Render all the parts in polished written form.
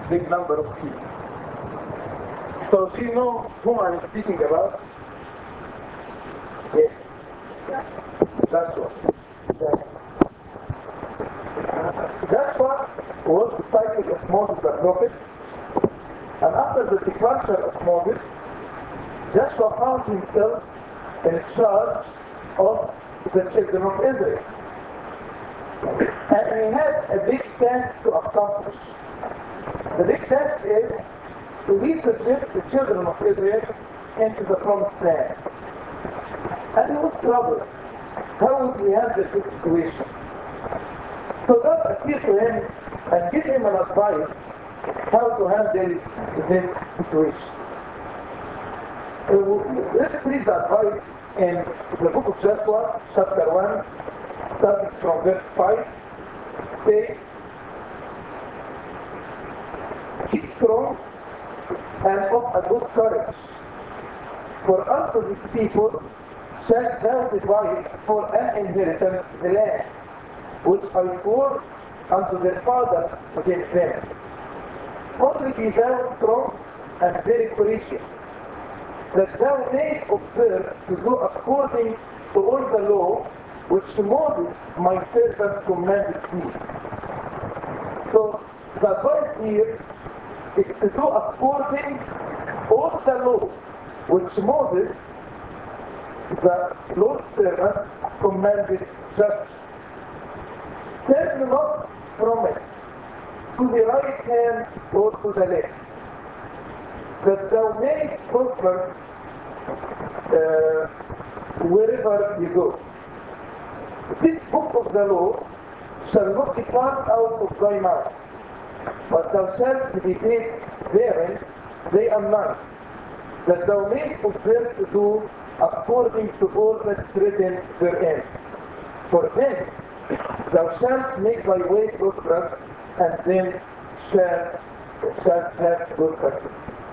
big number of people. So do you know whom I'm speaking about? Yes. Joshua. Joshua was the disciple of Moses the prophet, and after the departure of Moses, Joshua found himself in charge of the children of Israel. And he had a big task to accomplish. The big task is to lead the children of Israel into the promised land. And he was troubled. How would he handle this situation? So God appeared to him and gave him an advice how to handle this situation. Let's read the advice in the book of Joshua, chapter 1, starting from verse 5. Say, keep strong and of a good courage, for unto these people shalt thou divide for an inheritance the land, which I swore unto their fathers against them. Only be thou strong and very courageous, that thou mayest observe to do according to all the law which Moses my servant commanded me. So the advice here is to do according all the law which Moses, the Lord's servant, commanded Joshua. Turn not from it to the right hand or to the left, that thou mayest prosper wherever you go. This book of the law shall not depart out of thy mouth, but thou shalt meditate therein day and night, that thou mayest observe to do according to all that is written therein. For then thou shalt make thy way prosperous, and then shalt have good success.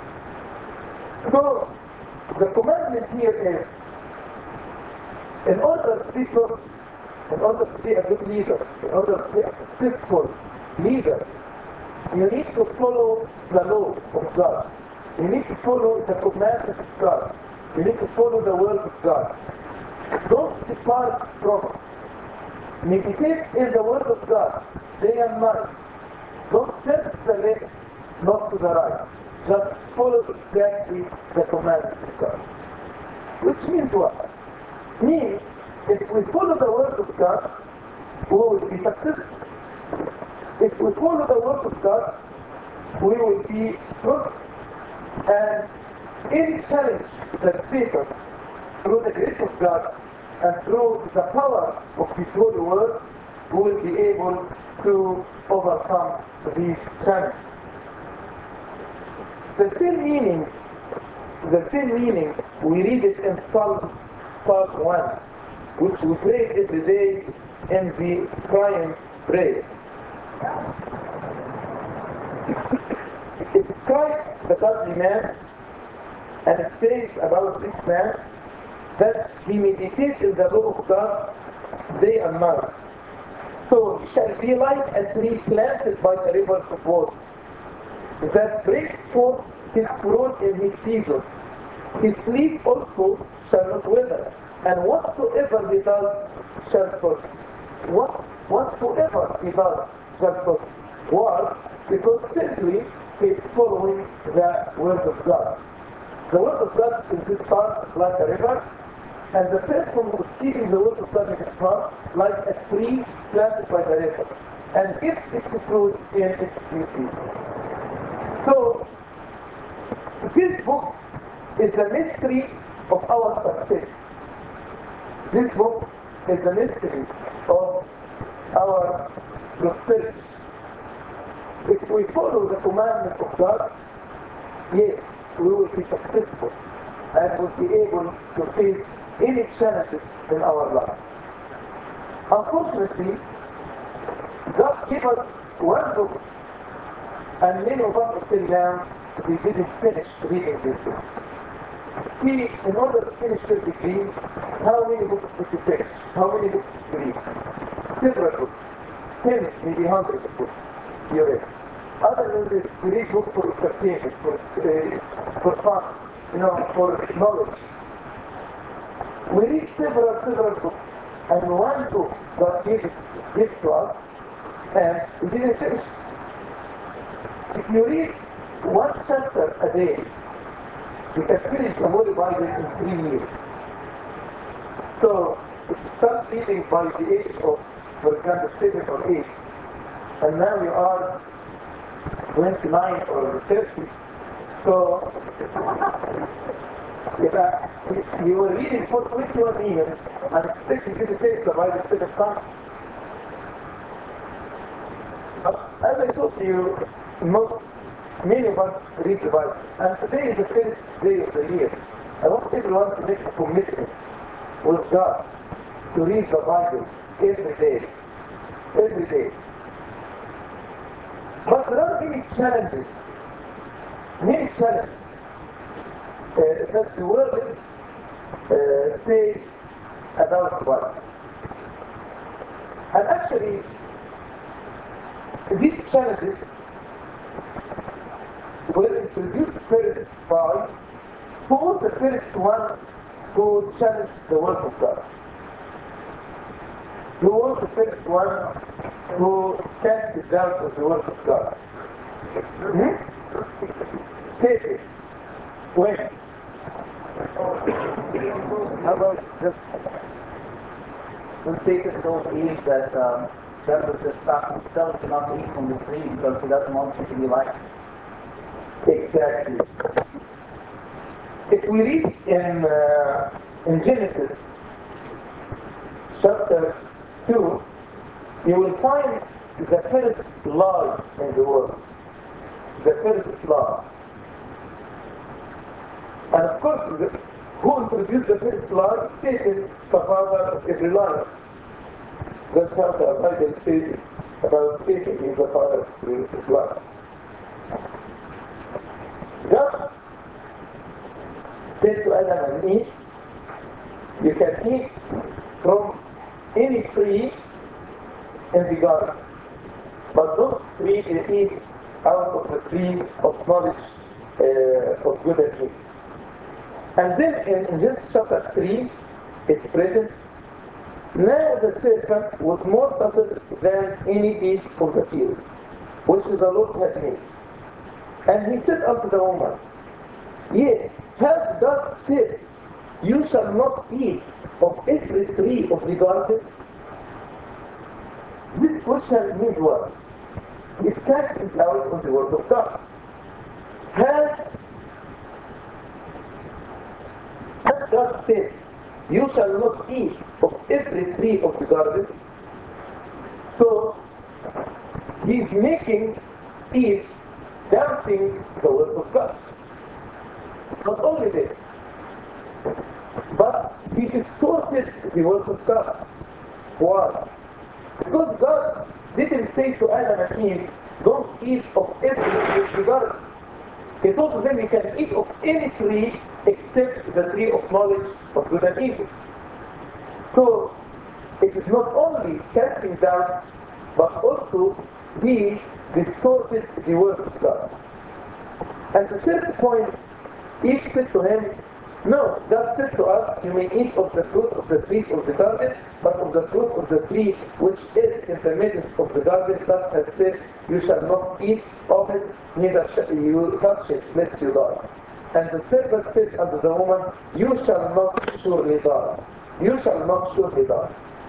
So the commandment here is, in order to be good, in order to be a good leader, in order to be a successful leader, you need to follow the law of God. You need to follow the commandments of God. You need to follow the word of God. Don't depart from it. Meditate in the word of God day and night. Don't turn to the left, not to the right. Just follow exactly the commandments of God. Which means what? Means if we follow the word of God, we will be successful. If we follow the word of God, we will be prosperous. And any challenge that faces through the grace of God and through the power of His holy word, we will be able to overcome these challenges. The same meaning, we read it in Psalm 1, which we pray every day in the crying prayer. It describes the godly man, and it says about this man that he meditates in the law of God day and night. So he shall be like a tree planted by the rivers of water, that brings forth his fruit in his season. His leaf also shall not wither, and whatsoever he does shall prosper. Whatsoever he does shall prosper. Why? Because simply he is following the word of God. The word of God is his heart like a river, and the person who is keeping the word of God in his heart like a tree planted by the river, and gives its fruit in its due season. So, this book is the mystery of our success. This book is the mystery of our prosperity. If we follow the commandments of God, yes, we will be successful and will be able to face any challenges in our life. Unfortunately, God gave us one book, and many of us until now, we didn't finish reading this book. See, in order to finish your degree, how many books did you finish? How many books did you read? Several books. 10, maybe hundreds of books. You read. Other than this, we read books for entertainment, for fun, for knowledge. We read several books, and one book God gives to us, and we didn't finish. If you read one chapter a day, you can finish the whole Bible in 3 years. So, if you start reading by the age of, for example, 7 or 8, and now you are 29 or 30, so if you were reading for 21 years and expecting you to take the Bible 7 times. But as I told you, many of us read the Bible, and today is the first day of the year. I want everyone to make a commitment with God to read the Bible every day. Every day. But there are many challenges. Many challenges that the world says about the Bible. And actually, these challenges were introduced first by who was the first one who challenged the Word of God? Who was the first one who cast the doubt of the Word of God? Satan. When? How about just when Satan told Eve that God was just stop himself to not eat from the tree because he doesn't want you to be like him? Exactly. If we read in Genesis chapter 2, you will find the first lie in the world. The first lie. And of course, who introduced the first lie? Satan, the father of every lie. That's how the Bible says about Satan, he is the father of every lie. God said to Adam and Eve, you can eat from any tree in the garden, but don't eat out of the tree of knowledge of good and evil. And then in Genesis chapter 3, it's written, now the serpent was more subtle than any beast of the field, which the Lord had made. And he said unto the woman, yea, hath God said, you shall not eat of every tree of the garden? This question means what? It casting doubt on the word of God. Has God said, you shall not eat of every tree of the garden? So, he's making Eve doubting the word of God. Not only this, but he distorted the word of God. Why? Because God didn't say to Adam and Eve, don't eat of every tree of the garden. He told them you can eat of any tree except the tree of knowledge of good and evil. So, it is not only casting doubt, but also he distorted the word of God. And the third point, Eve said to him, no, God said to us, you may eat of the fruit of the trees of the garden, but of the fruit of the tree which is in the midst of the garden, God has said, you shall not eat of it, neither shall you touch it, lest you die. And the serpent said unto the woman, you shall not surely die. You shall not surely die.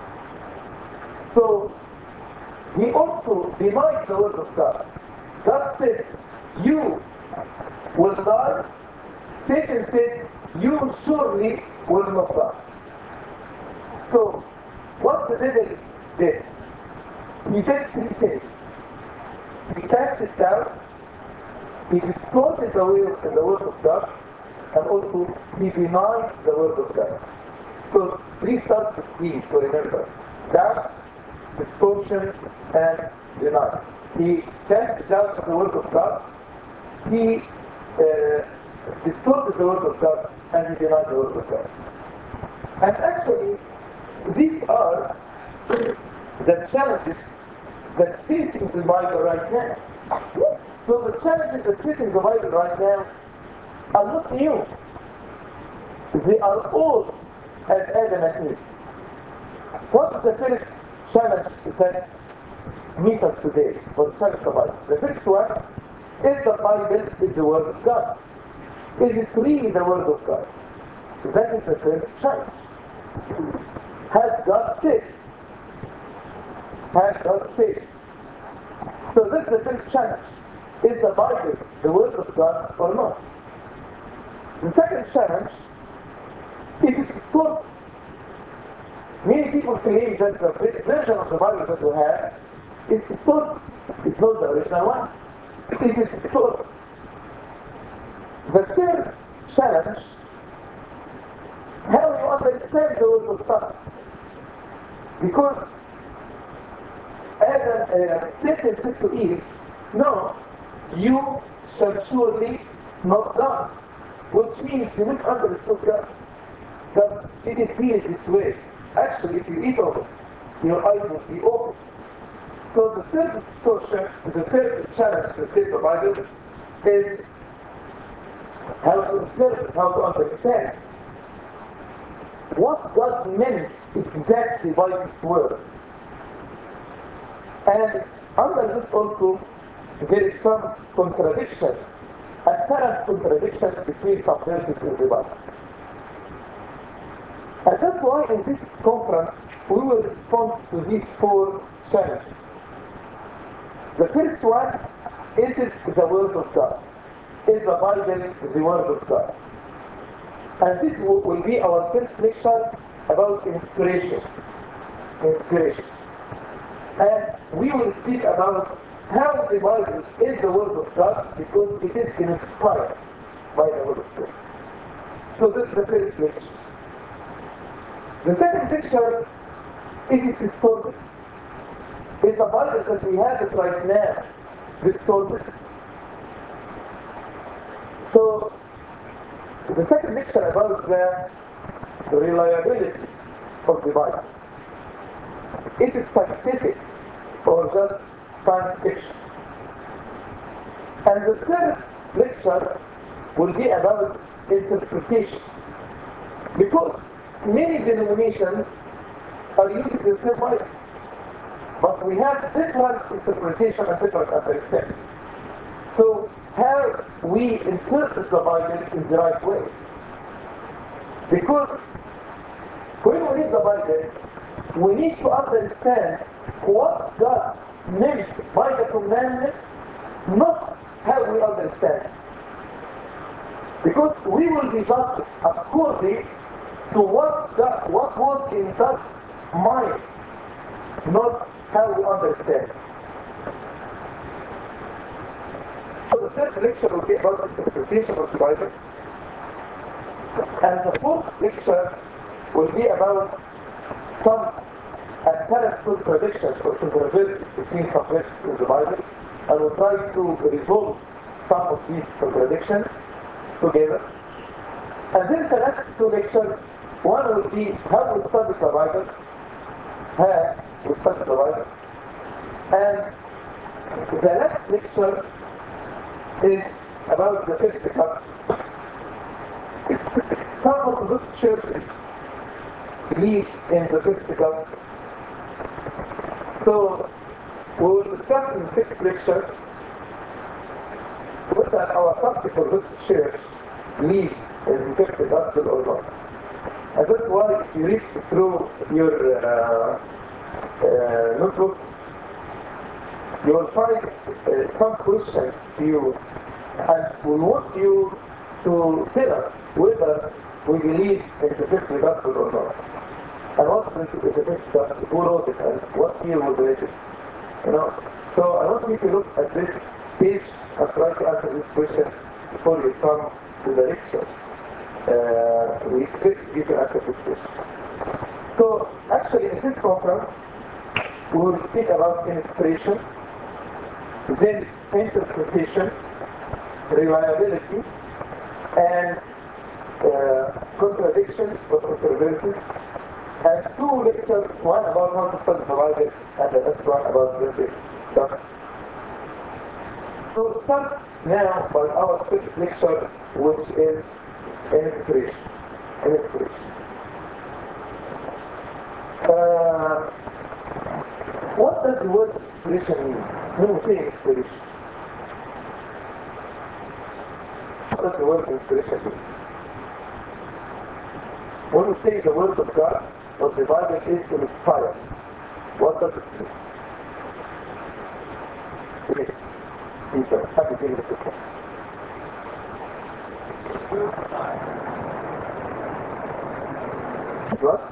So, he also denied the word of God. God said, you will die. Satan said, you surely will not die. So, what the devil did? He did three things. He cast it down, he distorted the word of God, and also he denied the word of God. So, three steps of Eve to remember. Doubt, distortion, and denial. He cast down the word of God, he distorted the word of God, and he denied the word of God. And actually, these are the challenges that facing the Bible right now. So the challenges that facing the Bible right now are not new. They are old as Adam and Eve. What is the first challenge that meets us today? Or challenge the Bible? The first one is the Bible is the Word of God. Is it really the Word of God? That is the first challenge. Has God said? Has God said? So this is the first challenge. Is the Bible the Word of God or not? The second challenge, it is distorted. Many people claim that the version of the Bible that we have is distorted. It's not the original one. It is distorted. The third challenge, how you understand the Word of God. Because Satan said to Eve, no, you shall surely not die. Which means you misunderstood God. That it is here this way. Actually, if you eat of it, your eyes will be open. So the third distortion, the third challenge to the Bible is how to observe, how to understand what God meant exactly by His word. And under this also, there is some contradiction, apparent contradiction between some verses in the Bible. And that's why in this conference, we will respond to these four challenges. The first one, is it the Word of God? Is the Bible the Word of God? And this will be our first lecture about inspiration. Inspiration. And we will speak about how the Bible is the Word of God because it is inspired by the Word of God. So this is the first lecture. The second lecture is distorted. Is the Bible that we have it right now distorted? So the second lecture about the reliability of the Bible. Is it scientific or just science fiction? And the third lecture will be about interpretation. Because many denominations are using the same Bible, but we have different interpretation and different understanding. So how we interpret the Bible is the right way. Because when we read the Bible, we need to understand what God meant by the commandment, not how we understand. Because we will be judged according to what was in God's mind, not how we understand. So the third lecture will be about interpretation of the Bible. And the fourth lecture will be about some apparent contradictions or controversies between some verses in the Bible, and we'll try to resolve some of these contradictions together. And then the next two lectures, one will be how we study the Bible, how we study the Bible, and the next lecture is about the fifth cup. Some Orthodox churches believe in the fifth cup. So we will discuss in the sixth lecture whether our Catholic Orthodox church believes in the fifth gospel or not. And that's why if you read through your notebook, you will find some questions to you, and we want you to tell us whether we believe in the fifth gospel or not. And what is the fifth gospel? Who wrote it and what year was written? You know? So I want you to look at this page and try to answer this question before you come to the lecture. We expect you to answer this question. So actually in this conference, we will speak about inspiration, then interpretation, reliability, and contradictions or controversies, and two lectures, one about how to study the Bible and the next one about basic stuff. to start now by our first lecture, which is inspiration. Inspiration. What does the word inspiration mean? When we say inspiration, what does the word inspiration mean? When we say the word of God or the Bible is inspired, what does it mean? Please, Peter, how do you think it is? What?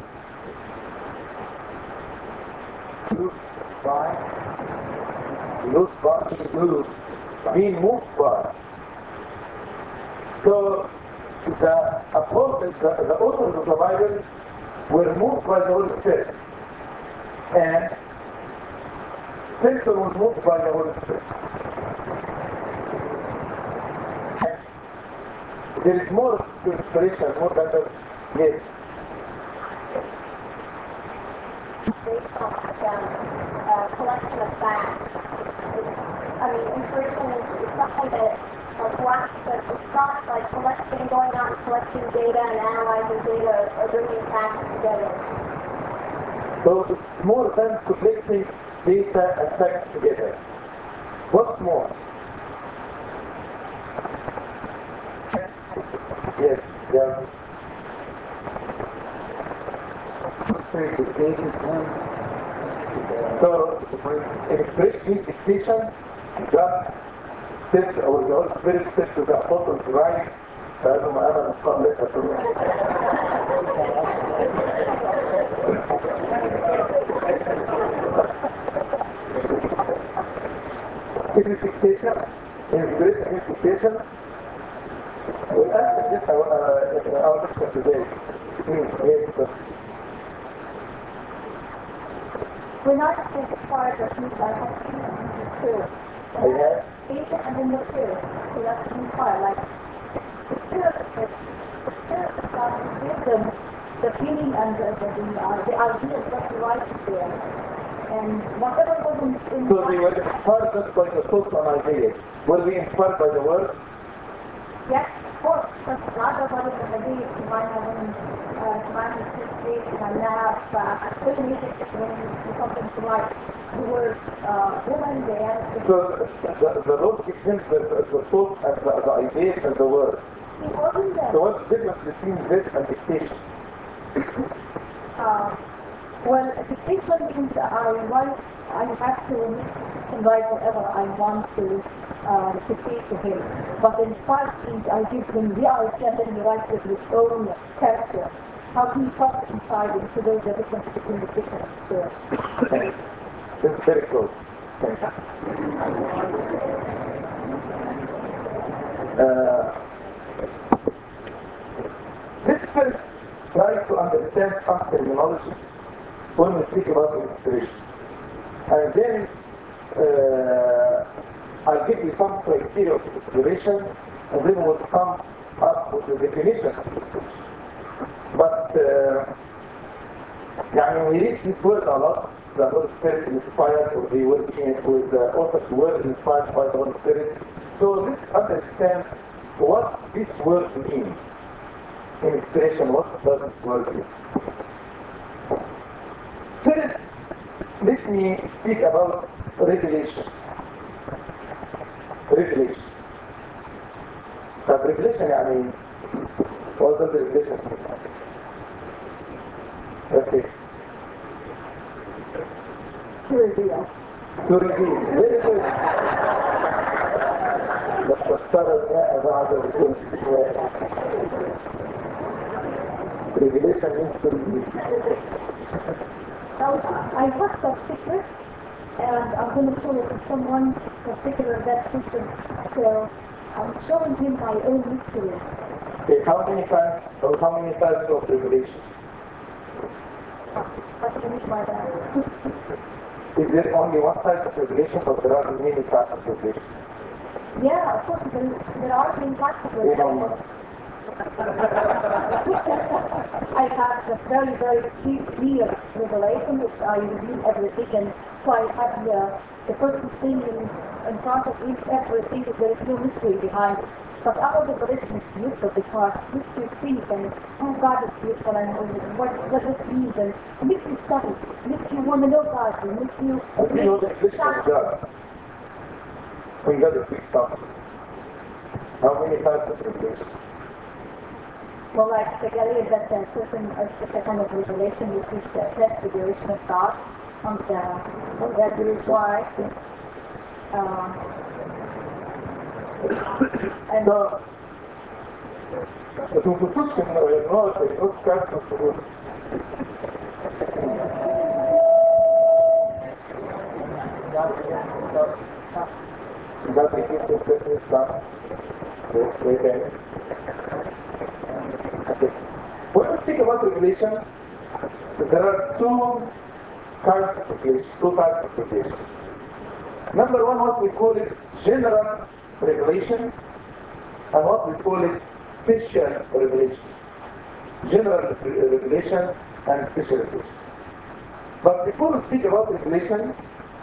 Moved by, being moved by. So the apostles, the authors of the Bible were moved by the Holy Spirit, and Peter was moved by the Holy Spirit. There is more to inspiration, more than that. Yes. Collection of facts. I mean, inspiration is something that it's not like going out and collecting data and analyzing data or bringing facts together. So it's more than collecting data and facts together. What's more? Yes, yeah. So, express dictation, God said, or the Holy Spirit said to the apostles, write, dictation, inspiration, dictation. We'll answer this in our lecture today. Yes, When I think as far as the people, I have two. I have. Patient and then the two. So that's the part. Like, the spirit of God gives them the feeling and the idea of what the right is there. And whatever was in So they were inspired just by the thoughts and ideas. Were they inspired by the word? yes, of course, because not everybody can believe you might have and now when music when something to write the word woman there. So the Lord gives them the thoughts and the ideas and the word. So what's the difference between this and dictation? Well, dictation means I have to write whatever I want to say to him. But inspired means I give him the idea and then he writes it with his own character. How he talks inside him, so there's a difference between the different spirits. This is very close. Thank you. Let's first try to understand some terminology when we speak about inspiration. And then I'll give you some criteria of inspiration, and then we'll come up with the definition of inspiration. But we read this word a lot, the Holy Spirit inspired, or they were with the authors were inspired by the Holy Spirit. So let's understand what this word means. Inspiration, what does this word mean? First, let me speak about revelation. Revelation. طب revelation what does revelation mean? Okay. To reveal. To reveal. Very good. بس تختار الماء بعد وجود revelation means to reveal. Now, I have the secret, and I'm going to show it to someone particular that secret. So I'm showing him my own mystery. Okay, how many types of revelation? What do you mean by that? Is there only one type of revelation, or there are many types of revelation? Yeah, of course, there are many types of revelation. I have the very, very deep, clear revelation, which I reveal everything, and so I have the perfect thing in front of each everything. There is no mystery behind it. But our revelation is beautiful because it makes you think and oh, God is beautiful and what this means, and it makes you study, it makes you want to know God, it makes you As we know the definition of God, when God speaks something, how many types of revelation? well, like Galilee, that's a certain kind of revelation, which is the transfiguration of God on that why. And But un potuškim notai, skatina turbūt. God begins to set his son. Okay. When we think about revelation, there are two kinds of revelation, two types of revelation. Number one, what we call it general revelation, and what we call it special revelation. General revelation and special revelation. But before we speak about revelation,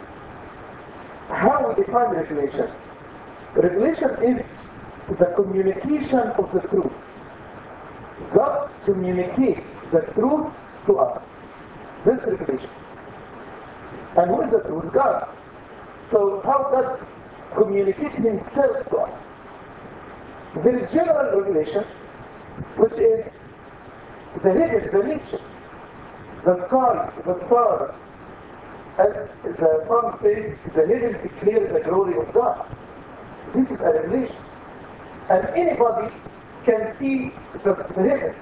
how we define revelation? Revelation is the communication of the truth. God communicates the truth to us. This is revelation. And who is the truth? God. So how does communicate himself to us? There is general revelation, which is the heaven, the nature, the sky, the stars. As the Psalm says, the heaven declares the glory of God. This is a revelation. And anybody can see the heaven.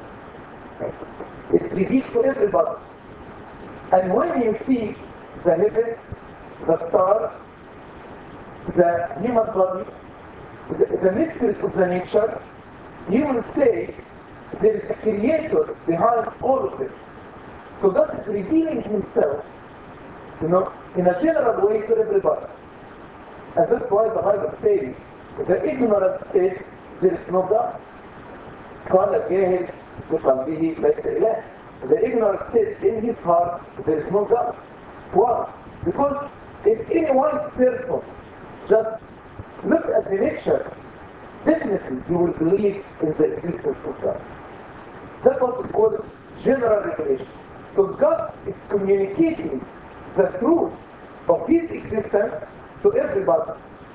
It's revealed to everybody. And when you see the heaven, the stars, the human body, the mysteries of the nature, you will say there is a creator behind all of this. So God is revealing himself, in a general way to everybody. And that's why the Bible says, the ignorant says there is no God. قال الجاهل بقلبه ليس إله. The ignorant says in his heart there is no God. Why? Because if any one person just look at the nature, definitely you will believe in the existence of God. That's what we call general revelation. So God is communicating the truth of his existence to everybody.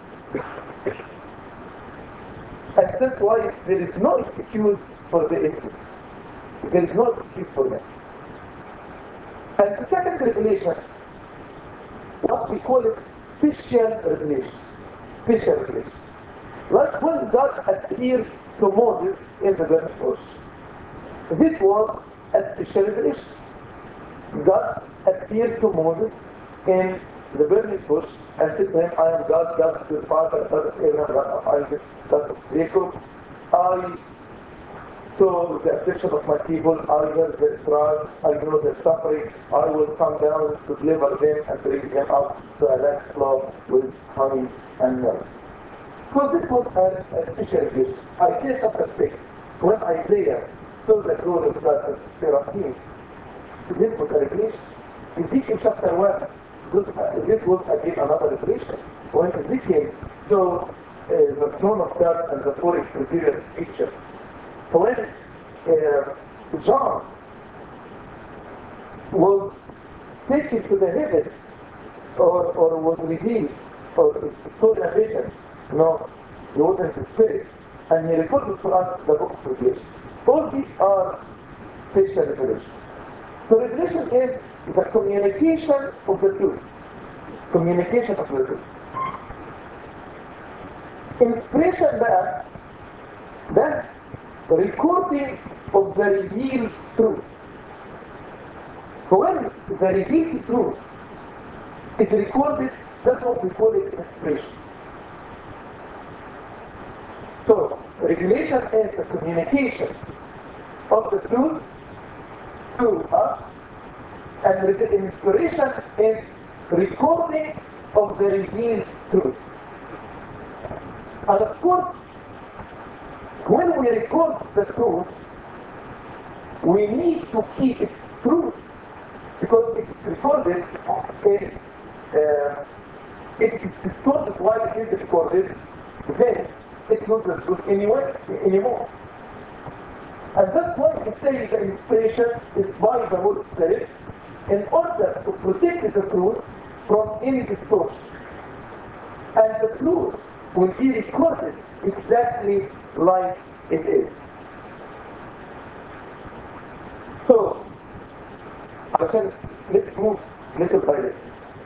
And that's why there is no excuse for the atheist. There is no excuse for them. And the second revelation, what we call it special revelation. Special revelation. Like when God appeared to Moses in the burning bush. This was a special revelation. God appeared to Moses in the burning bush and said to him, I am God, God of your father, God of Abraham, God of Isaac, God of Jacob. I saw the affliction of my people, I heard their cry, I know their suffering, I will come down to deliver them and bring them out to a land flowing with honey and milk. So this was a special revelation. Isaiah chapter 6, when Isaiah saw the glory of God as seraphim, this was a revelation. Ezekiel chapter 1, this was again another revelation. When Ezekiel saw the throne of God and the four exterior pictures. When John was taken to the heavens, or was revealed, or saw a vision, he was in the spirit, and he recorded to us the book of Revelation. All these are special revelation. So revelation is the communication of the truth. Communication of the truth. Inspiration that recording of the revealed truth. When the revealed truth is recorded, that's what we call it inspiration. So, revelation is the communication of the truth to us, and the inspiration is recording of the revealed truth. And of course, when we record the truth, we need to keep it true. because it's recorded in, if it's distorted while it is recorded, then it's not the truth anymore. And that's why we say the inspiration is by the Holy Spirit in order to protect the truth from any distortion. And the truth will be recorded exactly like it is. So, let's move little by little.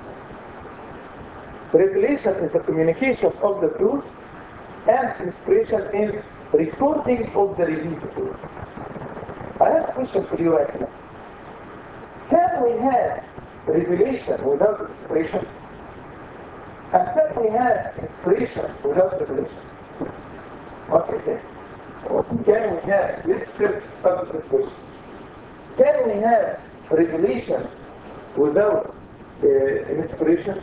Revelation is the communication of the truth, and inspiration is recording of the revealed truth. I have a question for you right now. Can we have revelation without inspiration? And can we have inspiration without revelation? What do you think? Can we have, let's first start with this question. Can we have revelation without inspiration?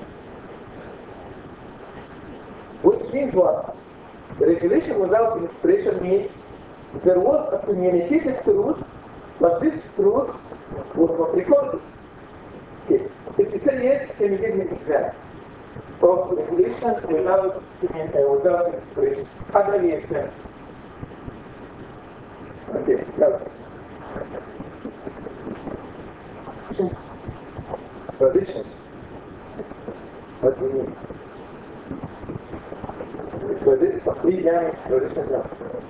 Which means what? Revelation without inspiration means there was a communicated truth, but this truth was not recorded. Okay. If you say yes, can you give me an example of revelation without inspiration? How do you explain? Okay, now. Tradition. What do you mean? Tradition, complete damage, tradition, no.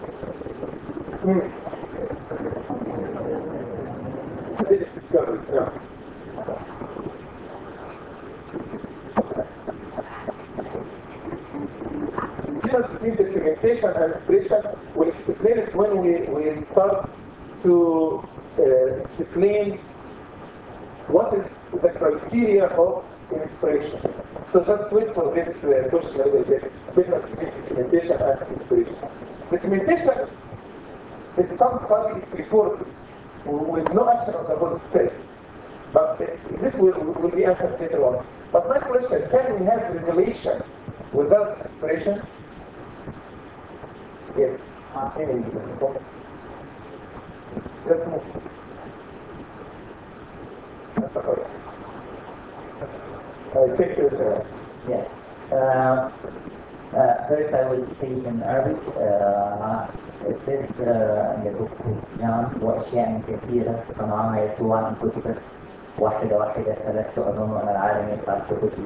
This is discovery, no. Difference between documentation and inspiration, we'll explain it when we start to explain what is the criteria of inspiration. So just wait for this question a little bit. Difference between documentation and inspiration. Documentation is somebody is recorded with no action of the Holy Spirit. But this will be answered later on. But my question, can we have revelation without inspiration? Yes. Let's move. I think there's Yes. First I will say in Arabic. It says in the book of John وأشياء كثيرة صنعها يسوع أن كتبت واحدة واحدة فلست أظن أن العالم يفعل كتبي.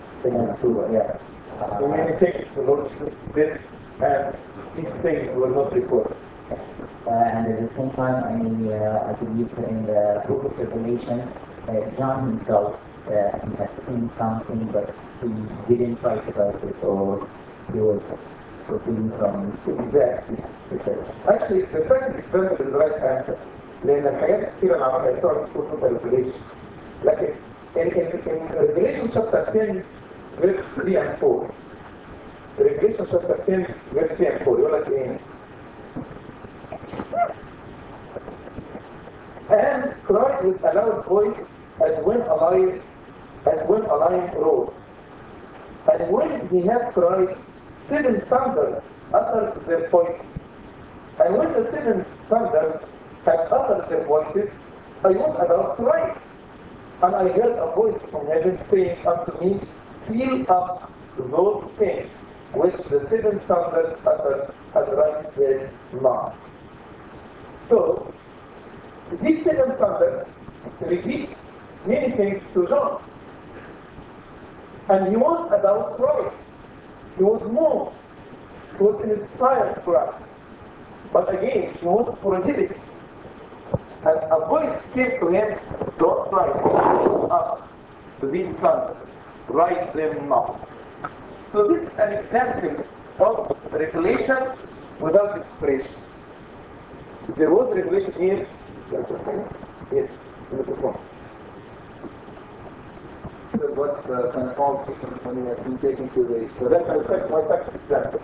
many things the Lord did, and these things were not recorded. And at the same time, I believe in the book of Revelation, John himself, he had seen something, but he didn't write about it, or he was fulfilling from Exactly. Actually, the second example is the right answer. لأن الحاجات كثيرة اللي عملها يسوع في سورة الريفيليشن. لكن in Revelation chapter 10 verse 3 and 4. Revelation chapter 10 verse 3 and 4 يقول لك إيه؟ And cried with a loud voice as when a lion roars. And when he had cried, 7 thunders uttered their voices. And when the 7 thunders had uttered their voices, I was about to write. And I heard a voice from heaven saying unto me, seal up those things which the 7 thunders uttered, and write them not. So, these 7 thunders repeat many things to John. And he was about to write. He was moved. He was inspired for us. But again, he was prohibited. And a voice came to him, don't write up to these thunders. Write them not. So this is an example of revelation without inspiration. There was revelation here. Yes, in the book. What St. Paul teaches when he has been taken to the... So that's my second example.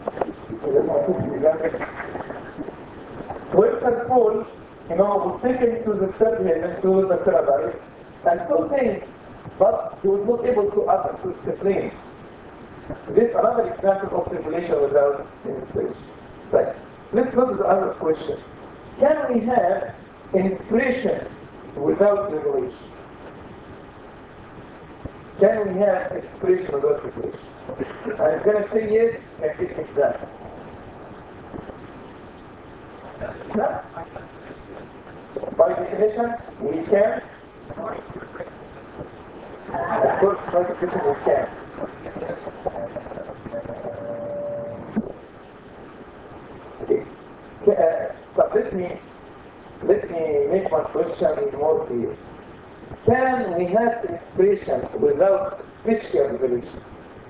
When St. Paul, was taken to the third heaven, to the paradise, and so things, but he was not able to explain. This is another example of revelation without inspiration. Right. Let's go to the other question. Can we have inspiration without revelation? Can we have expression without regulation? I'm going to say yes, and it is that. No? By definition, we can. Of course, by definition, we can. Okay. But let me make my question more clear. Can we have expression without special revelation?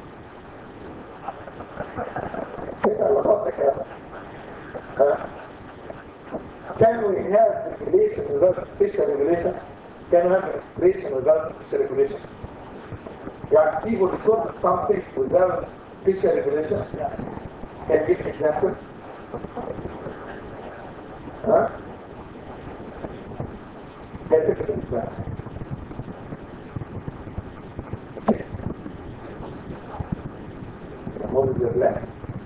Can we have revelation without special revelation? Can we have expression without special revelation? Yeah, people record something without special revelation. Can you give example? Huh? Can you give example? What is your plan?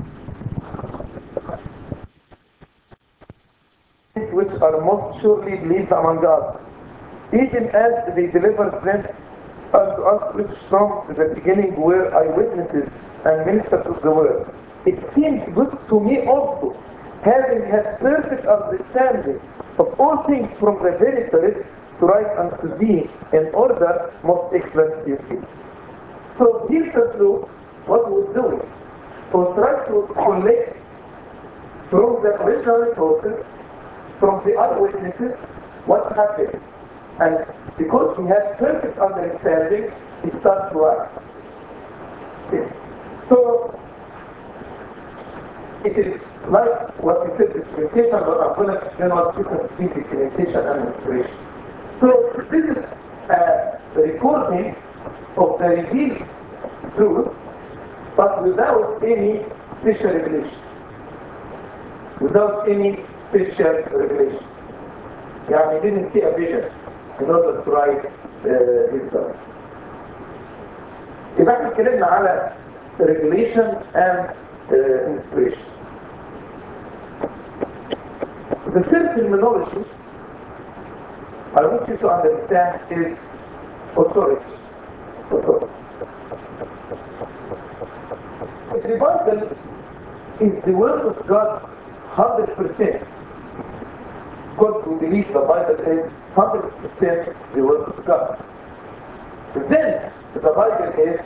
Which are most surely believed among us, even as they delivered them unto us which from the beginning were eyewitnesses and ministers of the word. It seems good to me also, having had perfect understanding of all things from the very first, to write unto thee in order, most excellent duty. So here through what he was doing, was trying to collect from the original sources, from the eyewitnesses, what happened. And because he has perfect understanding, he starts to write. Okay. So, it is like what we said, experimentation, but I'm going to explain what difference between experimentation and inspiration. So, this is a recording of the revealed truth, but without any special revelation. Without any special revelation. يعني he didn't see a vision in order to write this story. يبقى احنا اتكلمنا على revelation and inspiration. The third terminology I want you to understand is authority. Authority. The Bible is the word of God 100%. Because we believe the Bible is 100% the word of God. Then the Bible is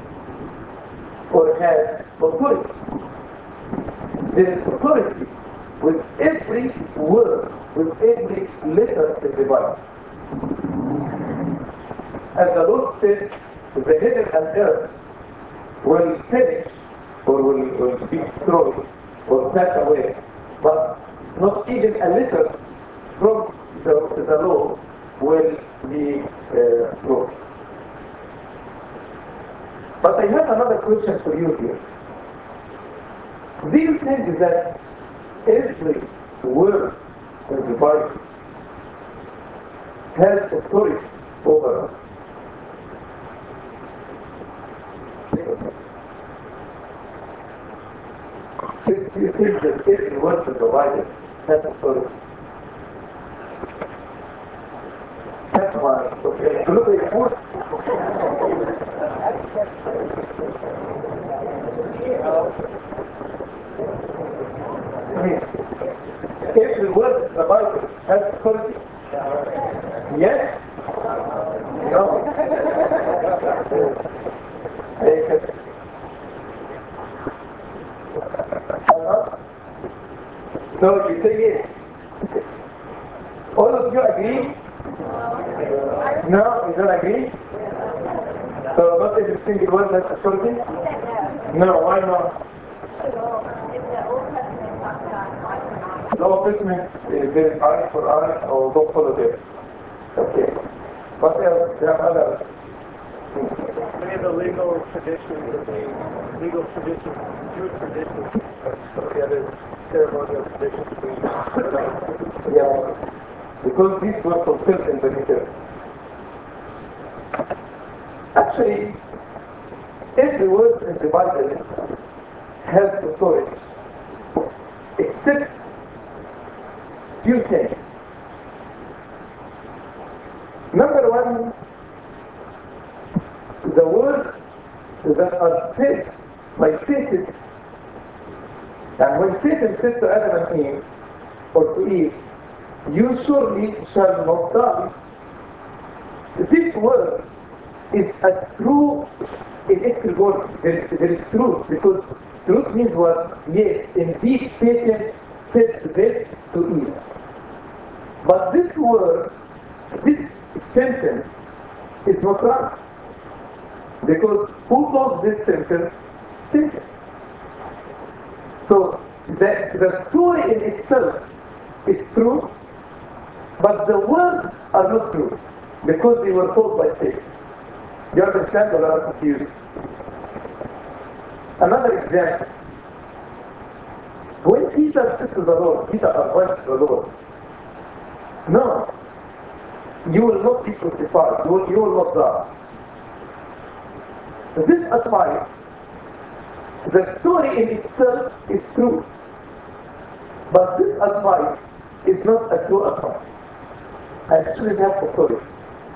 or has authority. There is authority with every word, with every letter in the Bible. As the Lord said, the heaven and earth will perish or will be destroyed or pass away, but not even a letter from the law will be broken. But I have another question for you here. Do you think that every word in the Bible has authority over us? Do you think that every word in the Bible has authority? That's why, okay, look at your word. Every word in the Bible has authority. Yes? No. No, you say yes. All of you agree? No, you don't agree? So not every single word has authority? No, why not? The Old Testament is there eye for eye or don't follow them. Okay. What else? There are others. We have a legal tradition, Jewish tradition, the other ceremonial tradition between. Yeah. Because these were fulfilled in the New. Actually, every word in the Bible has authority, except few things. Number one, the words that are said by Satan. And when Satan said to Adam and Eve, or to Eve, you surely shall not die, this word is a true electric word. There is truth, because truth means what? Yes, indeed Satan said this to Eve. But this word, this sentence, is not right. Because who told this sentence? Satan. So the story in itself is true, but the words are not true, because they were told by Satan. Do you understand, or are confused? Another example. When Peter said to the Lord, Peter advised the Lord, no, you will not be crucified, you will not die. This advice, the story in itself is true, but this advice is not a true advice. I shouldn't have authority.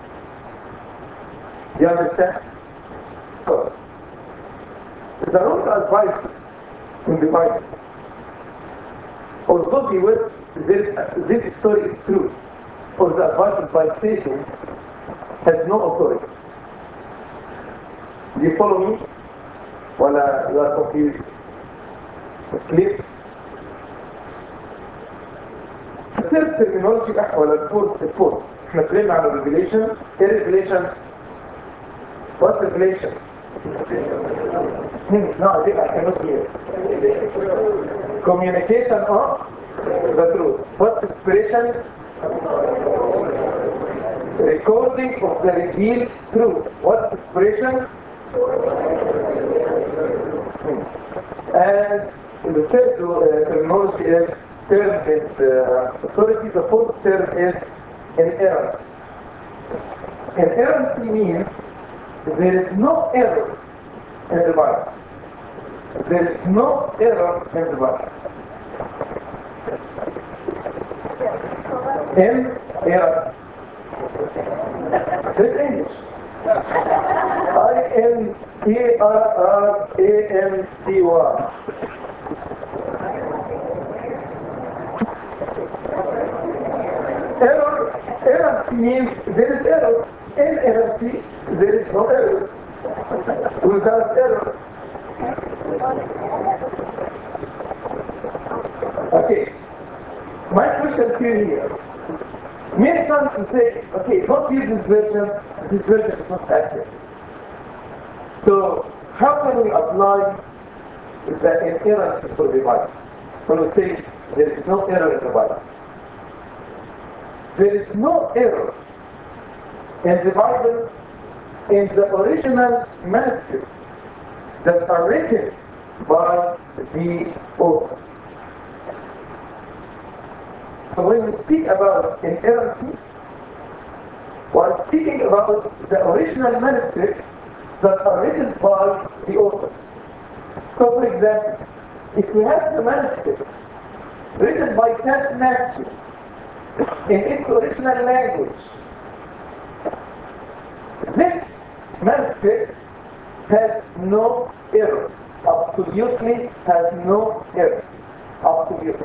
Do you understand? So, the wrong advice in the Bible, although this story is true, or the advice by Satan has no authority. Do you follow me? While you are confused? Clear? The third terminology, ولا الفورth. احنا اتكلمنا عن revelation. ايه revelation? What revelation? No, I think I cannot hear. Communication of the truth. What inspiration? Recording of the revealed truth. What inspiration? And the third terminology is authority. The fourth term is inerrancy. Inerrancy means there is no error in the Bible. There is no error in the Bible. Inerrancy. This is English. I-N-E-R-R-A-N-C-Y. Error means there is error. In error, there is no error. Without error. Okay. My question to you here. Many times you say, okay, don't use this version is not accurate. So, how can we apply the inerrancy for the Bible? When we say there is no error in the Bible. There is no error in the Bible in the original manuscripts that are written by the author. So when we speak about inerrancy, we are speaking about the original manuscripts that are written by the author. So for example, if we have the manuscript written by St. Matthew in its original language, this manuscript has no error. Absolutely has no error. Absolutely.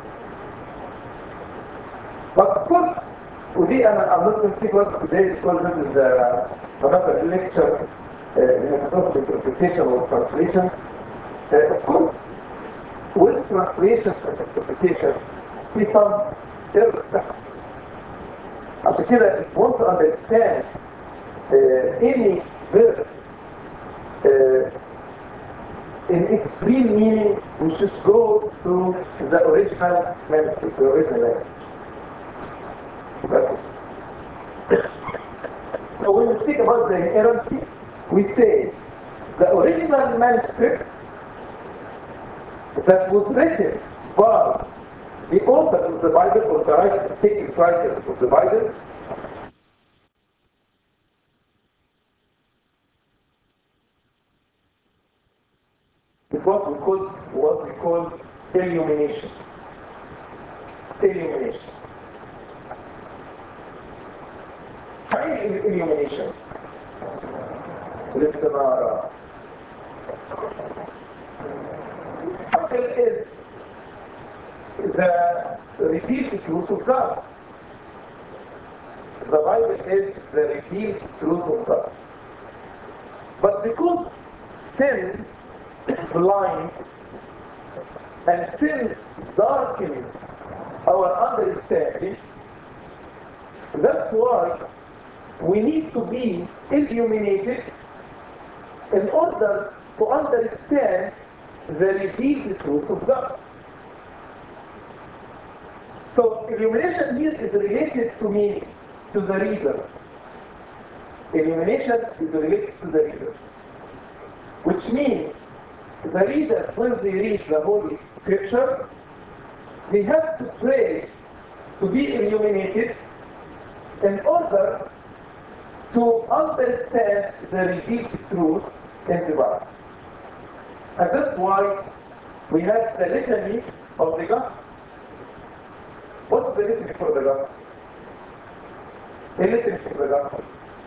But of course, I'm not going to speak about today because this is another lecture in interpretation or translation. Of course, with translation and interpretation, we found errors. عشان كده, if you want to understand any verse in its real meaning, we should go to the original manuscript, the original language. So when we speak about the inerrancy, we say the original manuscript that was written by the author of the Bible, or the sacred writers of the Bible, is what we call illumination. Illumination. Illumination. الاستنارة. Bible is the revealed truth of God. The Bible is the revealed truth of God. But because sin blinds and sin darkens our understanding, that's why we need to be illuminated in order to understand the revealed truth of God. So illumination here is related to me, to the reader. Illumination is related to the readers, which means the readers, when they read the Holy Scripture, they have to pray to be illuminated in order to understand the revealed truth in the Bible. And that's why we have the litany of the gospel. What's the litany for the gospel? The litany for the gospel.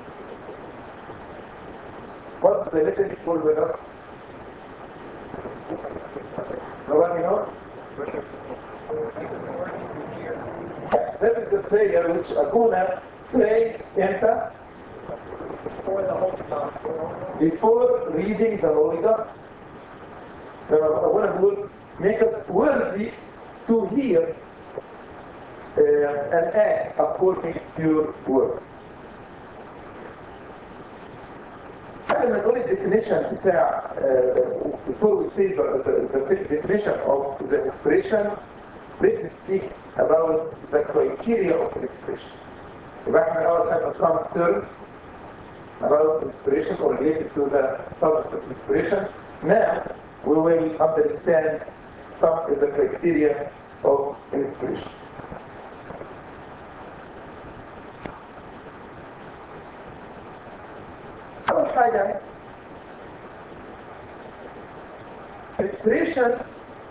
What's the litany for the gospel? Nobody knows? This is the prayer which Aguna prays enter before reading the Holy Gospel. Aguna will make us worthy to hear and act according to your words. قبل ما نقول الديفينيشن بتاع before we say the definition of the inspiration, let's speak about the criteria of inspiration. يبقى احنا الأول have some terms about inspiration or related to the subject of inspiration. Now we will understand some of the criteria of inspiration. أول حاجة inspiration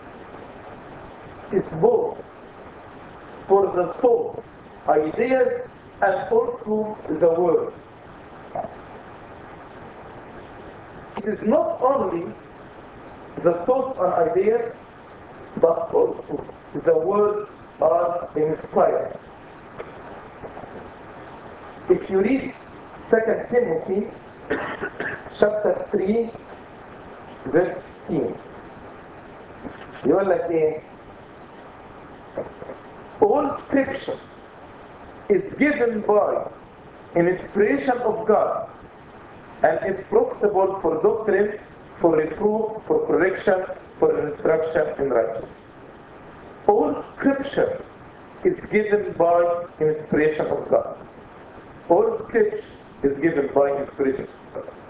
is both for the soul's ideas and also the words. It is not only the thoughts and ideas, but also the words are inspired. If you read 2 Timothy chapter 3 verse 16, يقول لك ايه؟ All scripture is given by inspiration of God and is profitable for doctrine, for reproof, for correction, for instruction in righteousness. All scripture is given by inspiration of God. All scripture is given by inspiration of God.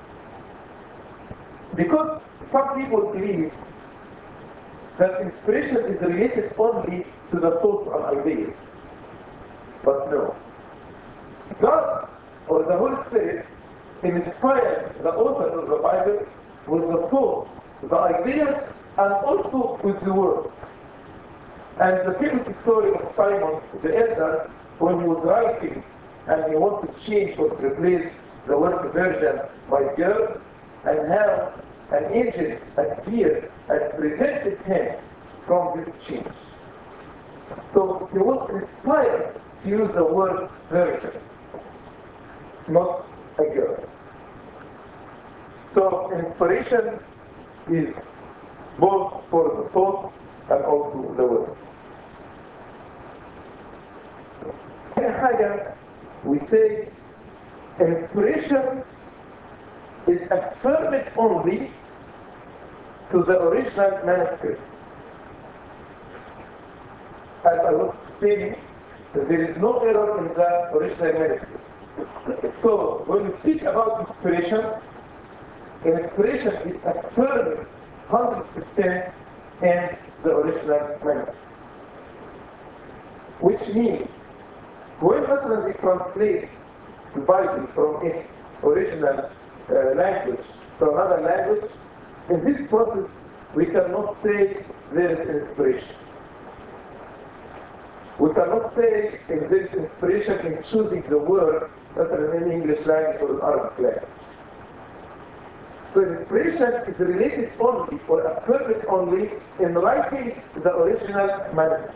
Because some people believe that inspiration is related only to the thoughts and ideas. But no. God or the Holy Spirit inspired the authors of the Bible with the thoughts, the ideas, and also with the words. And the famous story of Simon the elder, when he was writing and he wanted to change or replace the word virgin by girl, and how an angel appeared and prevented him from this change. So he was inspired to use the word virgin, not a girl. So inspiration is both for the thoughts and also the words. In Haggai, we say inspiration is affirmed only to the original manuscript. As I was saying, there is no error in the original manuscript. So when we speak about inspiration is affirmed 100% in the original manuscript. Which means, when we translate the Bible from its original language to another language, in this process we cannot say there is inspiration. We cannot say if there is inspiration in choosing the word, whether in English language or in Arabic language. So inspiration is related only or affirmed only in writing the original manuscript.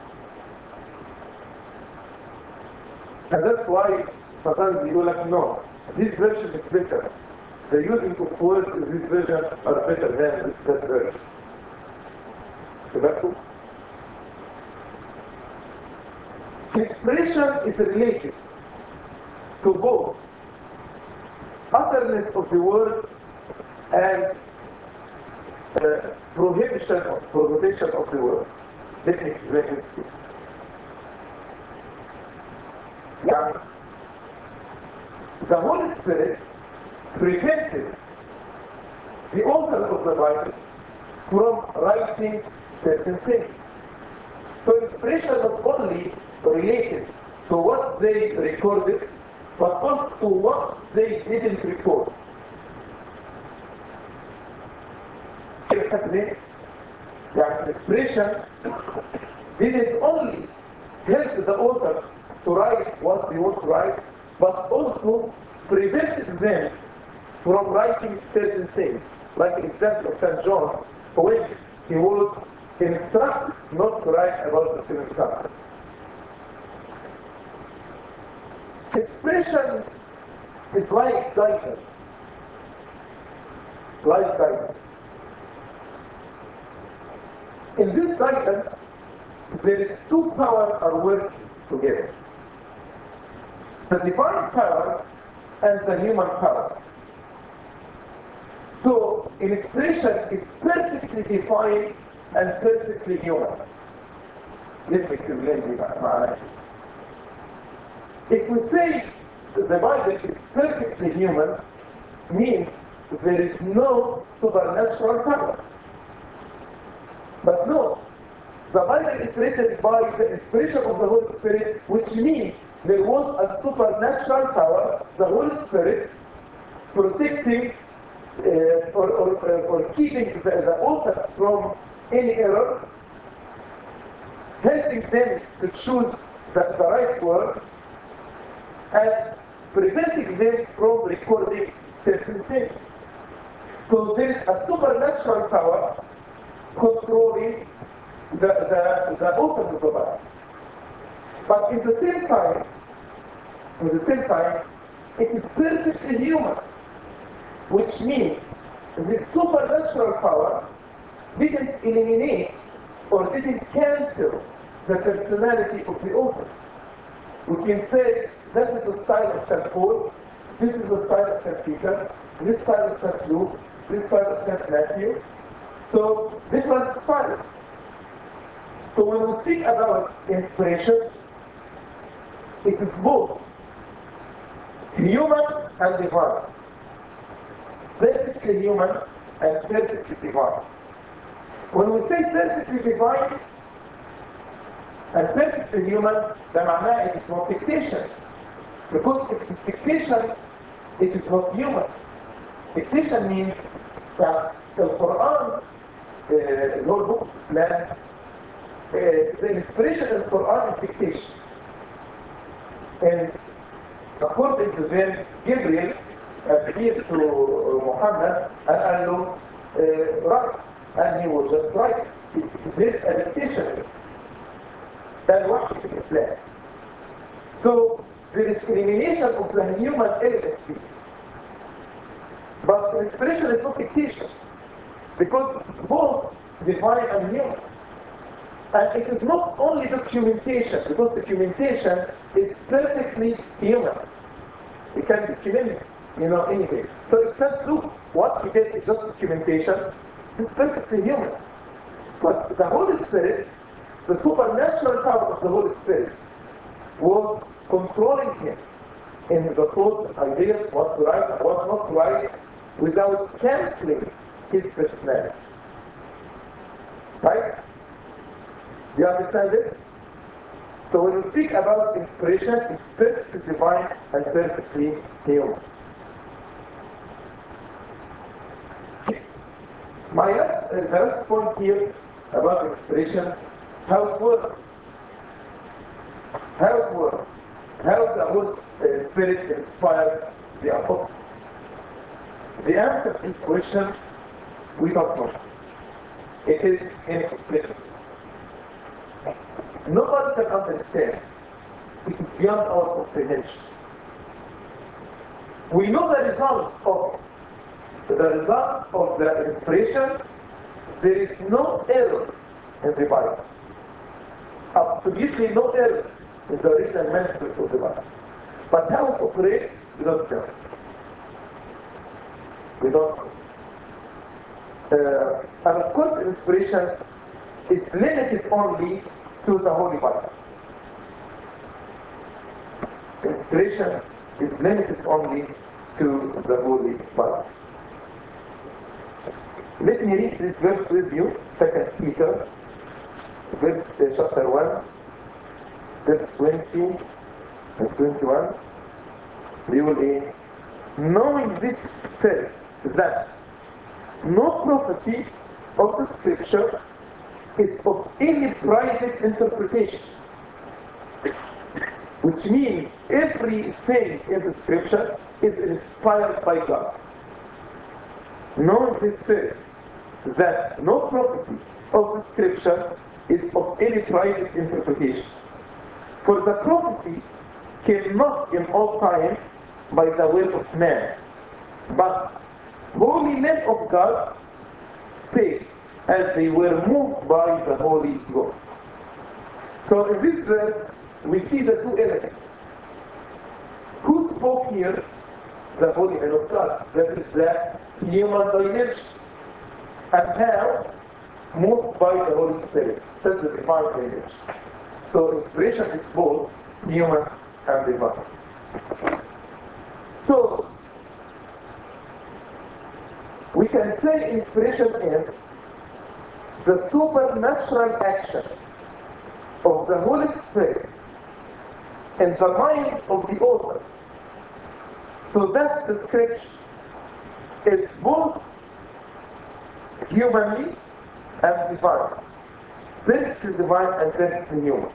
And that's why sometimes you like, no, this version is better. The using of words in this version are better than that version. Correct? Inspiration is related to both utterance of the word and prohibition of the word. Let me explain this to you. Yeah. The Holy Spirit prevented the author of the Bible from writing certain things. So inspiration was only related to what they recorded, but also what they didn't record. The inspiration didn't only help the authors to write what they want to write, but also prevented them from writing certain things. Like the example of St. John, when he was instructed not to write about the seven stars. Expression is like guidance. Like guidance. In this guidance, there is two powers are working together. The divine power and the human power. So, inspiration is perfectly divine and perfectly human. Let me explain this. If we say the Bible is perfectly human, means there is no supernatural power. But no, the Bible is written by the inspiration of the Holy Spirit, which means there was a supernatural power, the Holy Spirit, protecting or keeping the authors from any error, helping them to choose the right words, and preventing them from recording certain things. So there is a supernatural power controlling the authors of the Bible. But at the same time, it is perfectly human, which means the supernatural power didn't eliminate or didn't cancel the personality of the author. We can say that is the style of St. Paul, this is the style of St. Peter, this style of St. Luke, this style of St. Matthew. So different styles. So when we speak about inspiration, it is both human and divine. Perfectly human and perfectly divine. When we say perfectly divine and perfectly human, that معناه it is not dictation. Because if it is dictation, it is not human. Dictation means that the Quran, the whole book of Islam, the inspiration of the Quran is dictation. And according to them, Gabriel appeared to Muhammad and write, and he was just right. It is a dictation. That's what is Islam. So the discrimination of the human element here. But inspiration is not dictation, because it's both divine and human. And it is not only documentation, because documentation is perfectly human. You can document, anything. So it says, look, what you get is just documentation. It's perfectly human. But the Holy Spirit, the supernatural power of the Holy Spirit, was controlling him in the thoughts, ideas, what to write and what not to write, without cancelling his personality. Right? Do you understand this? So when we speak about inspiration, it's perfectly divine and perfectly human. The last point here about inspiration, how it works. How the Holy Spirit inspired the apostles. The answer to this question, we don't know. It is inexplicable. Nobody can understand. It is beyond our comprehension. We know the result of the inspiration. There is no error in the Bible. Absolutely no error in the original manuscript of the Bible. But how it operates, we don't know. We don't know. And of course, inspiration is limited only to the Holy Bible. Inspiration is limited only to the Holy Bible. Let me read this verse with you, 2 Peter, chapter 1, verse 20 and 21. We will read, knowing this first, that no prophecy of the Scripture is of any private interpretation, which means everything in the Scripture is inspired by God. Knowing this first, that no prophecy of the Scripture is of any private interpretation. For the prophecy came not in all time by the will of man, but holy men of God spake as they were moved by the Holy Ghost. So in this verse, we see the two elements. Who spoke here? The Holy Men of God. That is the human dimension. And how? Moved by the Holy Spirit. That's the divine dimension. So inspiration is both human and divine. So we can say inspiration is the supernatural action of the Holy Spirit in the mind of the author, so that the scripture is both humanly and divine, perfectly divine and perfectly human.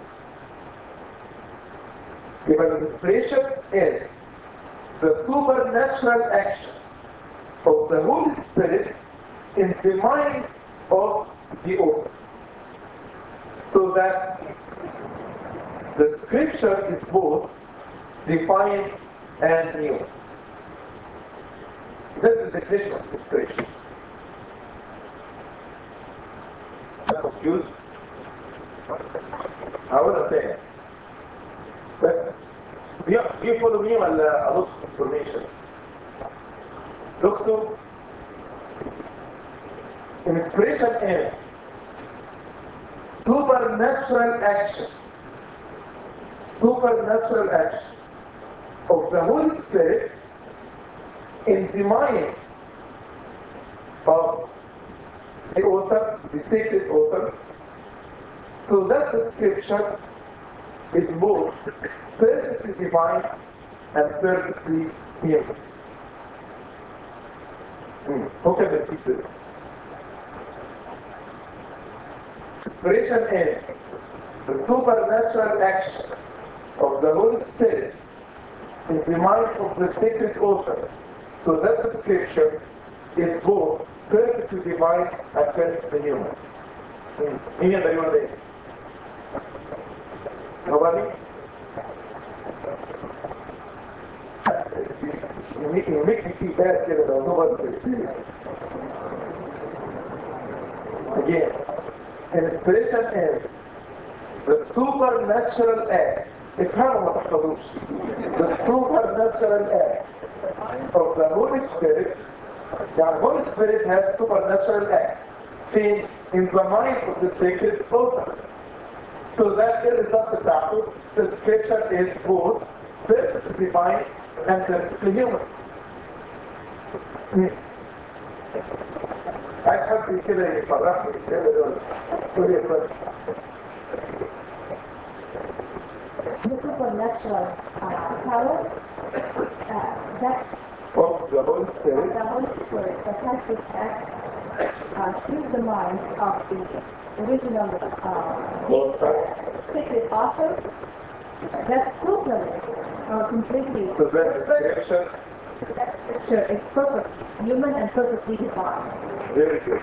The inspiration is the supernatural action of the Holy Spirit in the mind of the author, so that the scripture is both divine and human. This is the definition of inspiration. I'm confused. I want to say, but you follow me while I look for information. Doctor, inspiration is supernatural action of the Holy Spirit in the mind of the author, the sacred authors, so that the scripture is both perfectly divine and perfectly human. How can I repeat this? Inspiration is the supernatural action of the Holy Spirit in the mind of the sacred authors, so that the scripture is both perfectly divine and perfectly human. Nobody? You make me feel bad here about nobody. Again, inspiration is the supernatural act. The supernatural act of the Holy Spirit. The Holy Spirit has supernatural act in the mind of the sacred author. So that the result of the scripture is both perfectly divine and perfectly human. عايز حد كده يفرحني بالكلام دول. قول يا فندم. The supernatural power that of the Holy Spirit that has this act through the minds of the original sacred author, that's totally completely. So that the scripture that scripture is perfect human and perfectly divine. Very good.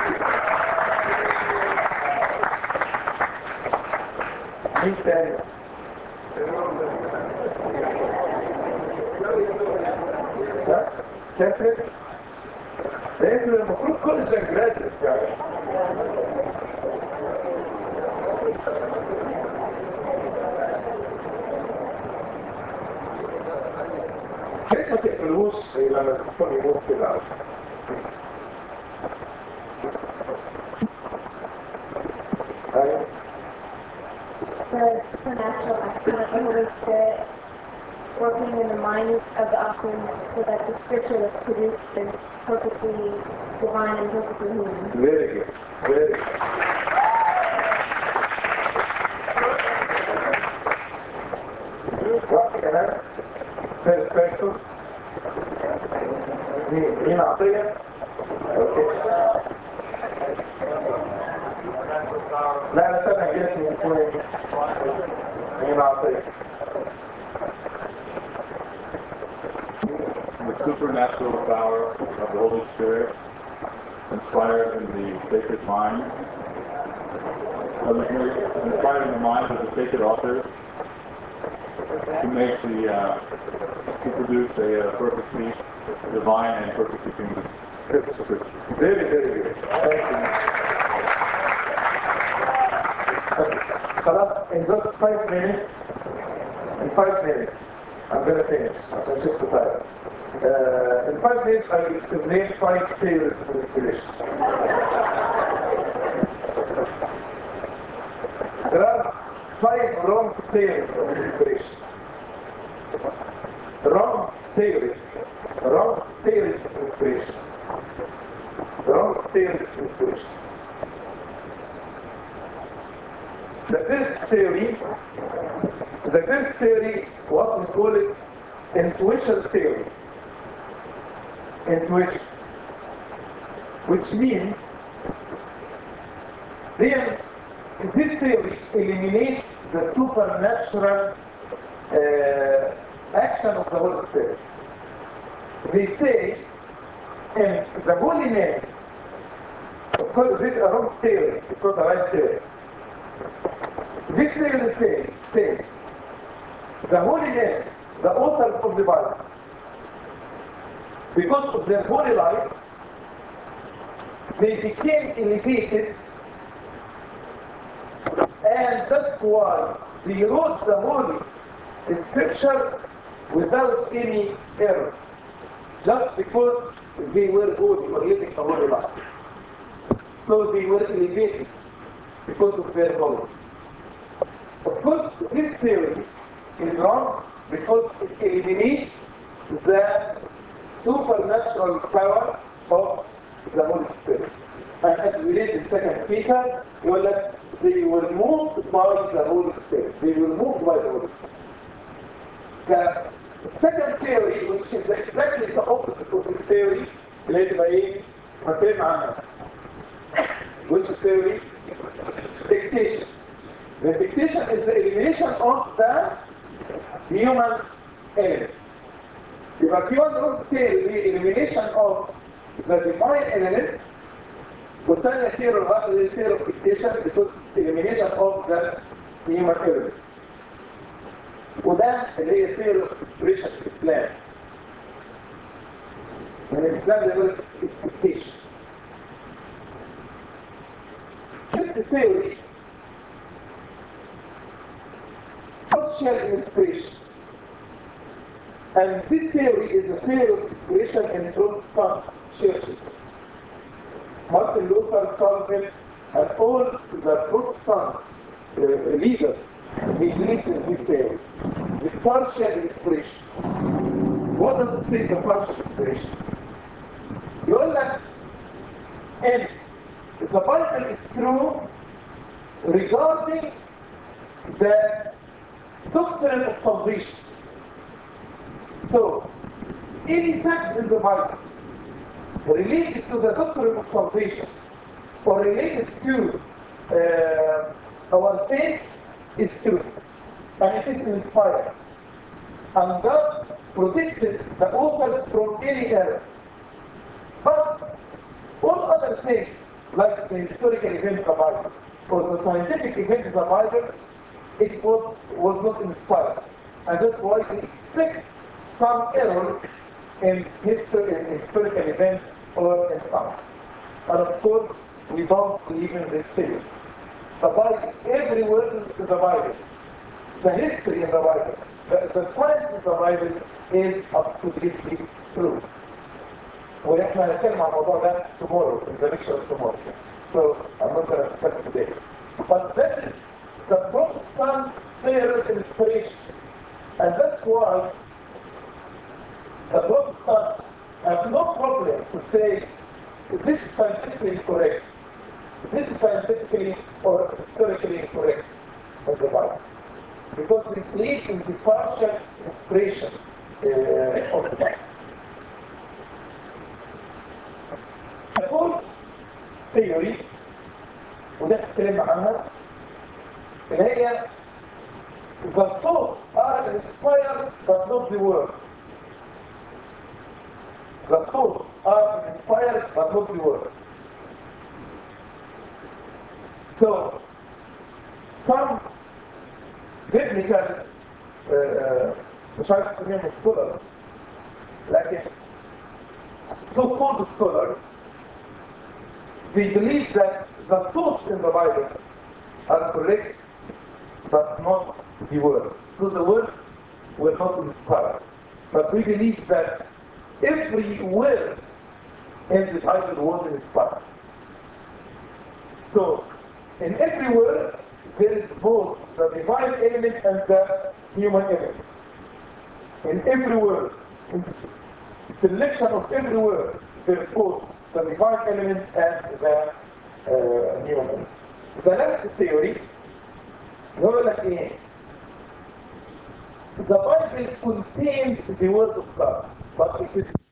مين تاني؟ ها؟ كاتب؟ لأنه المفروض كل جنجلات يعني. ليه ما تقفلوش لما تكون يموت كده؟ أيوه. The supernatural action of the Holy Spirit working in the minds of the authors so that the scripture that's produced is perfectly divine and perfectly human. Very good. Very good. واحد كمان ثالث بيرسون مين عطية؟ اوكي لا انا سامع جلت من اسمه مين عطية؟ The supernatural power of the Holy Spirit inspired in the sacred minds, inspired in the minds of the sacred authors to make to produce a perfectly divine and perfectly human scripture. Very, very good. Thank you. خلاص, in just 5 minutes, I'm going to finish. عشان شفت طيب. In 5 minutes, I will explain 5 theories of inspiration. There are 5 wrong theories of inspiration. Wrong theories of inspiration. Wrong theories of inspiration. The first theory, what we call it, intuition theory. Intuition. Which means, this theory eliminates the supernatural action of the Holy Spirit. They say, in the Holy Name, of course this is a wrong theory, it's not a right theory. This theory says, the Holy Name, the authors of the Bible, because of their holy life, they became elevated, and that's why they wrote the Holy Scripture without any error, just because they were holy or living a holy life. So they were elevated because of their holiness. Of course, this theory is wrong because it eliminates the supernatural power of the Holy Spirit. And as we read in 2 Peter, they were moved by the Holy Spirit. They were moved by the Holy Spirit. The second theory, which is exactly the opposite of this theory, related by which is theory? Dictation. The dictation is the elimination of the human element. If you want to say the elimination of the divine element, والثانية theory of theory of dictation because elimination of the human element. وده اللي هي theory of expression في الإسلام. من الإسلام بيقول expectation. Fifth theory, partial inspiration. And this theory is a theory of inspiration in Protestant churches. Martin Luther, Calvin, and all the Protestant leaders, they believe in this theory. The partial inspiration. What does it say, the partial inspiration? يقول لك if the Bible is true regarding the doctrine of salvation. So, any fact in the Bible related to the doctrine of salvation or related to our faith is true and it is inspired. And God protected the authors from any error. But all other things, like the historical event of the Bible, or the scientific event of the Bible, it was not inspired. And that's why we expect some errors in history, in historical events, or in science. And of course, we don't believe in this theory. The Bible, every word is the Bible. The history in the Bible, the science in the Bible is absolutely true. ونحن هنتكلم عن الموضوع ده tomorrow, in the lecture tomorrow. So I'm not going to discuss it today. But that is the Protestant theory of inspiration. And that's why the Protestants have no problem to say this is scientifically correct, this is scientifically or historically incorrect in the Bible. Because we believe in the partial inspiration of the Bible. The fourth theory, وده اتكلمنا عنها، اللي هي the thoughts are inspired but not the words. The thoughts are inspired but not the words. So, some biblical مش عارف اسميهم scholars، لكن so-called scholars, they believe that the thoughts in the Bible are correct, but not the words. So the words were not inspired. But we believe that every word in the Bible was inspired. So, in every word, there is both the divine element and the human element. In every word, in the selection of every word, there is both the divine element and the human element. The next theory, يقول لك ايه؟ The Bible contains the word of God, but it is